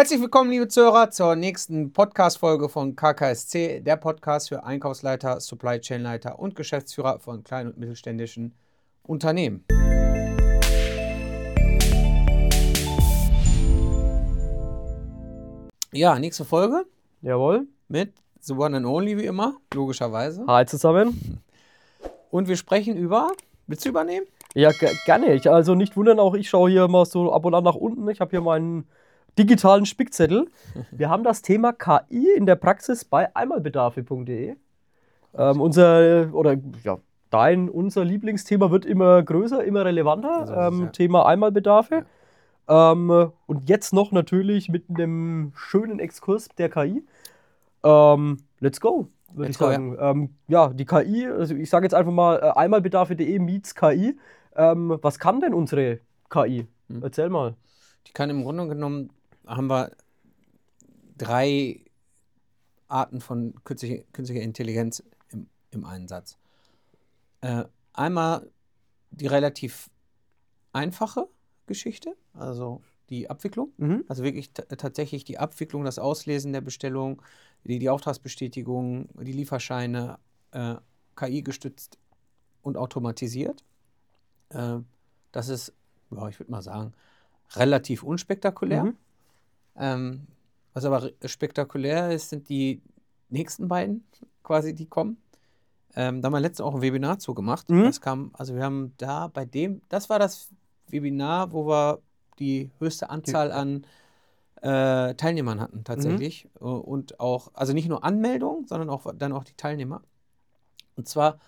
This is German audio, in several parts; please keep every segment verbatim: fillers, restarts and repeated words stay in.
Herzlich willkommen, liebe Zuhörer, zur nächsten Podcast-Folge von K K S C, der Podcast für Einkaufsleiter, Supply Chain Leiter und Geschäftsführer von kleinen und mittelständischen Unternehmen. Ja, nächste Folge Jawohl. mit The One and Only, wie immer, logischerweise. Hi zusammen. Und wir sprechen über, willst du übernehmen? Ja, ge- gerne. Ich, also nicht wundern, auch ich schaue hier mal so ab und an nach unten. Ich habe hier meinen digitalen Spickzettel. Wir haben das Thema K I in der Praxis bei einmalbedarfe punkt de. Ähm, unser, oder ja, dein, unser Lieblingsthema wird immer größer, immer relevanter. Also das ist ähm, ja- Thema Einmalbedarfe. Ähm, und jetzt noch natürlich mit einem schönen Exkurs der K I. Ähm, let's go, würde Let's ich go, sagen. Ja. Ähm, ja, die K I, also ich sage jetzt einfach mal äh, einmalbedarfe punkt de meets K I. Ähm, was kann denn unsere K I? Hm. Erzähl mal. Die kann im Grunde genommen, haben wir drei Arten von künstlicher, künstlicher Intelligenz im, im Einsatz. Äh, einmal die relativ einfache Geschichte, also die Abwicklung, Mhm. also wirklich t- tatsächlich die Abwicklung, das Auslesen der Bestellung, die, die Auftragsbestätigung, die Lieferscheine, äh, K I-gestützt und automatisiert. Äh, das ist, ja, ich würde mal sagen, relativ unspektakulär. Mhm. Ähm, was aber re- spektakulär ist, sind die nächsten beiden quasi, die kommen. Ähm, da haben wir letztens auch ein Webinar zu gemacht. Mhm. Das kam, also wir haben da bei dem, das war das Webinar, wo wir die höchste Anzahl an äh, Teilnehmern hatten tatsächlich. Äh, Und auch, also nicht nur Anmeldungen, sondern auch dann auch die Teilnehmer. Und zwar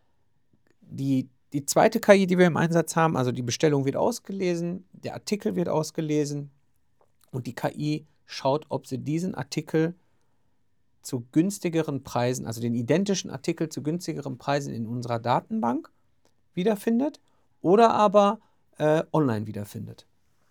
die, die zweite K I, die wir im Einsatz haben, also die Bestellung wird ausgelesen, der Artikel wird ausgelesen und die K I schaut, ob sie diesen Artikel zu günstigeren Preisen, also den identischen Artikel zu günstigeren Preisen in unserer Datenbank wiederfindet oder aber äh, online wiederfindet.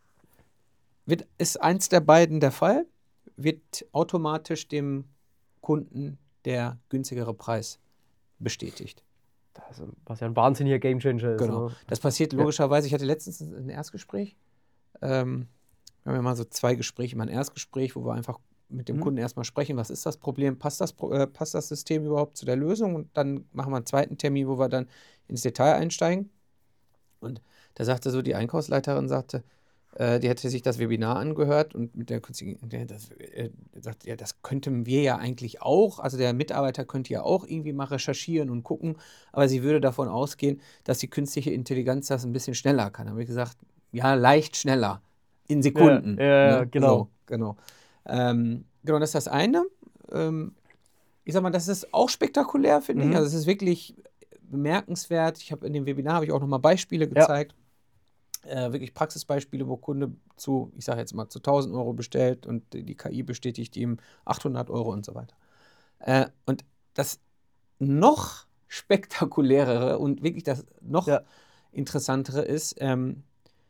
Wird, ist eins der beiden der Fall, wird automatisch dem Kunden der günstigere Preis bestätigt. Das, was ja ein wahnsinniger Gamechanger ist. Genau. Ne? Das passiert logischerweise. Ich hatte letztens ein Erstgespräch. Ähm, wir haben ja mal so zwei Gespräche. Mein Erstgespräch, wo wir einfach mit dem Mhm. Kunden erstmal sprechen, was ist das Problem, passt das, Pro- äh, passt das System überhaupt zu der Lösung? Und dann machen wir einen zweiten Termin, wo wir dann ins Detail einsteigen. Und da sagte so die Einkaufsleiterin, sagte, äh, die hätte sich das Webinar angehört und mit der künstlichen, der, das, äh, sagt, ja, das könnten wir ja eigentlich auch, also der Mitarbeiter könnte ja auch irgendwie mal recherchieren und gucken, aber sie würde davon ausgehen, dass die künstliche Intelligenz das ein bisschen schneller kann. Da habe ich gesagt, ja, leicht schneller, in Sekunden. Ja, ja, ne? genau. So, genau. Ähm, genau, das ist das eine. Ähm, ich sag mal, das ist auch spektakulär, finde Mhm. ich. Also es ist wirklich bemerkenswert. Ich habe in dem Webinar habe ich auch nochmal Beispiele gezeigt. Äh, wirklich Praxisbeispiele, wo Kunde zu, ich sage jetzt mal, zu tausend Euro bestellt und die K I bestätigt ihm achthundert Euro und so weiter. Äh, und das noch spektakulärere und wirklich das noch Ja. interessantere ist, ähm,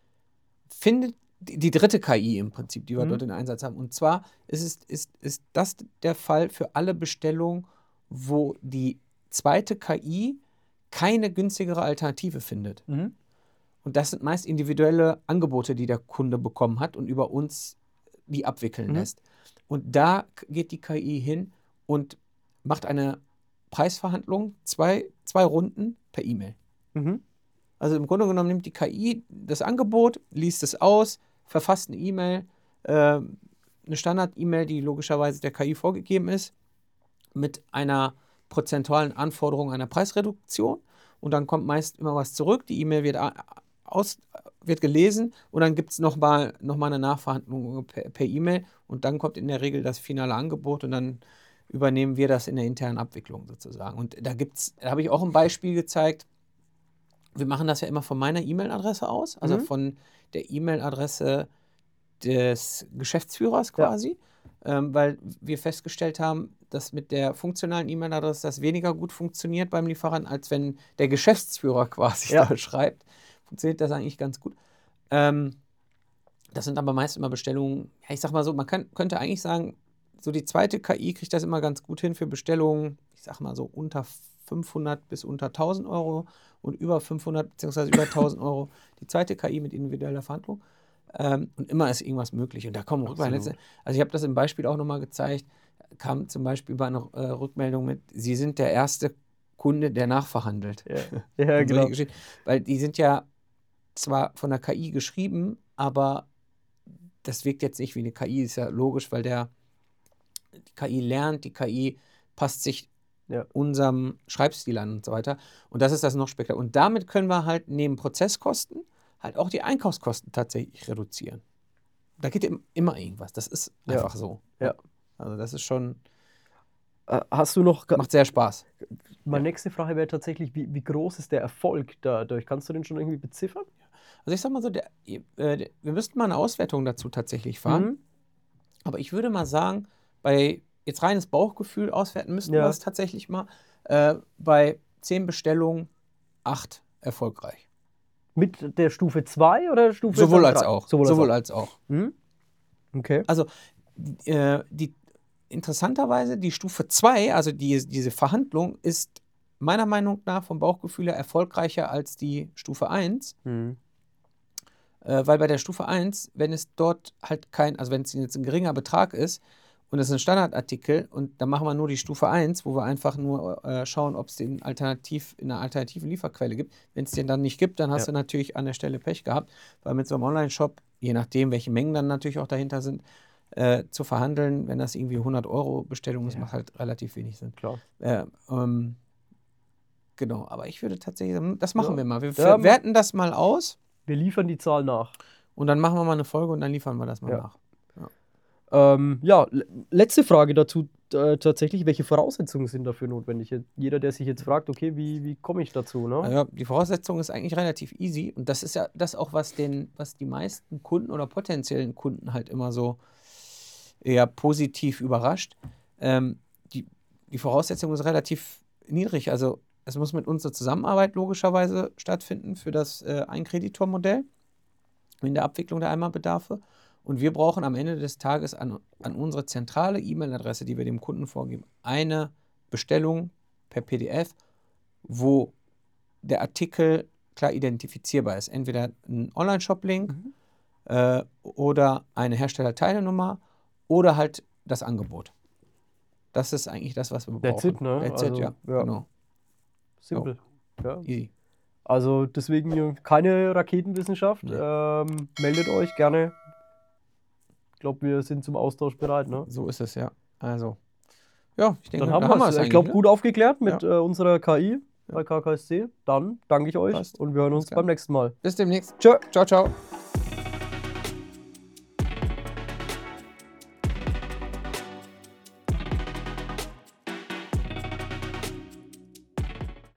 findet die, die dritte K I im Prinzip, die wir Mhm. dort in Einsatz haben. Und zwar ist, es, ist, ist das der Fall für alle Bestellungen, wo die zweite K I keine günstigere Alternative findet. Mhm. Und das sind meist individuelle Angebote, die der Kunde bekommen hat und über uns die abwickeln Mhm. lässt. Und da k- geht die K I hin und macht eine Preisverhandlung, zwei, zwei Runden per E-Mail. Mhm. Also im Grunde genommen nimmt die K I das Angebot, liest es aus, verfasst eine E-Mail, äh, eine Standard-E-Mail, die logischerweise der K I vorgegeben ist, mit einer prozentualen Anforderung einer Preisreduktion. Und dann kommt meist immer was zurück. Die E-Mail wird, a- aus, wird gelesen und dann gibt es nochmal noch mal eine Nachverhandlung per, per E-Mail. Und dann kommt in der Regel das finale Angebot und dann übernehmen wir das in der internen Abwicklung sozusagen. Und da gibt's, da habe ich auch ein Beispiel gezeigt. Wir machen das ja immer von meiner E-Mail-Adresse aus, also Mhm. von der E-Mail-Adresse des Geschäftsführers Ja. quasi, ähm, weil wir festgestellt haben, dass mit der funktionalen E-Mail-Adresse das weniger gut funktioniert beim Lieferanten, als wenn der Geschäftsführer quasi Ja. da schreibt. Funktioniert das eigentlich ganz gut. Ähm, das sind aber meist immer Bestellungen, ja, ich sag mal so, man kann, könnte eigentlich sagen, so die zweite K I kriegt das immer ganz gut hin für Bestellungen, ich sag mal so unter fünfhundert bis unter tausend Euro und über fünfhundert bzw. über tausend Euro die zweite K I mit individueller Verhandlung. Ähm, und immer ist irgendwas möglich. Und da kommen Rückmeldungen. Also ich habe das im Beispiel auch nochmal gezeigt, kam zum Beispiel über eine äh, Rückmeldung mit, Sie sind der erste Kunde, der nachverhandelt. Ja, ja genau. Weil die sind ja zwar von der K I geschrieben, aber das wirkt jetzt nicht wie eine K I, ist ja logisch, weil der die K I lernt, die K I passt sich ja. unserem Schreibstil an und so weiter. Und das ist das noch spektakulär. Und damit können wir halt neben Prozesskosten halt auch die Einkaufskosten tatsächlich reduzieren. Da geht immer irgendwas. Das ist ja. einfach so. Ja. Also das ist schon... Äh, hast du noch... Macht sehr Spaß. Meine ja. nächste Frage wäre tatsächlich, wie, wie groß ist der Erfolg dadurch? Kannst du den schon irgendwie beziffern? Also ich sag mal so, der, äh, wir müssten mal eine Auswertung dazu tatsächlich fahren. Mhm. Aber ich würde mal sagen, bei jetzt reines Bauchgefühl auswerten müssten ja. wir es tatsächlich mal. Äh, bei zehn Bestellungen acht erfolgreich. Mit der Stufe zwei oder Stufe drei? Sowohl als auch. Sowohl, Sowohl als auch. Als auch. Mhm. Okay. Also äh, die, interessanterweise die Stufe zwei, also die, diese Verhandlung, ist meiner Meinung nach vom Bauchgefühl her erfolgreicher als die Stufe eins. Mhm. Äh, weil bei der Stufe eins, wenn es dort halt kein, also wenn es jetzt ein geringer Betrag ist und es ist ein Standardartikel und dann machen wir nur die Stufe eins, wo wir einfach nur äh, schauen, ob es den alternativ in einer alternativen Lieferquelle gibt. Wenn es den dann nicht gibt, dann hast ja. du natürlich an der Stelle Pech gehabt, weil mit so einem Online-Shop, je nachdem, welche Mengen dann natürlich auch dahinter sind, äh, zu verhandeln, wenn das irgendwie hundert Euro Bestellung ist, ja. macht halt relativ wenig Sinn. Klar. Äh, ähm, genau, aber ich würde tatsächlich sagen, das machen ja. wir mal. Wir ja, werten das mal aus. Wir liefern die Zahl nach. Und dann machen wir mal eine Folge und dann liefern wir das mal ja. nach. Ja, ähm, ja letzte Frage dazu äh, tatsächlich. Welche Voraussetzungen sind dafür notwendig? Jeder, der sich jetzt fragt, okay, wie, wie komme ich dazu? Ne? Ja, die Voraussetzung ist eigentlich relativ easy. Und das ist ja das auch, was, den, was die meisten Kunden oder potenziellen Kunden halt immer so eher positiv überrascht. Ähm, die, die Voraussetzung ist relativ niedrig. Also es muss mit uns eine Zusammenarbeit logischerweise stattfinden für das äh, Einkreditormodell in der Abwicklung der Einmalbedarfe. Und wir brauchen am Ende des Tages an, an unsere zentrale E-Mail-Adresse, die wir dem Kunden vorgeben, eine Bestellung per P D F, wo der Artikel klar identifizierbar ist. Entweder ein Online-Shop-Link mhm. äh, oder eine Herstellerteilenummer oder halt das Angebot. Das ist eigentlich das, was wir brauchen. That's it, ne? That's also, it, ja. ja. Genau. Simpel. Ja. Easy. Also deswegen keine Raketenwissenschaft. Nee. Ähm, meldet euch gerne. Ich glaube, wir sind zum Austausch bereit. Ne? So ist es, ja. Also, ja, ich denke, dann haben, da haben wir es. Ich glaube, ne? gut aufgeklärt mit ja. äh, unserer K I ja. bei K K S C. Dann danke ich euch Passt. Und wir hören uns beim nächsten Mal. Bis demnächst. Tschö. Ciao, ciao.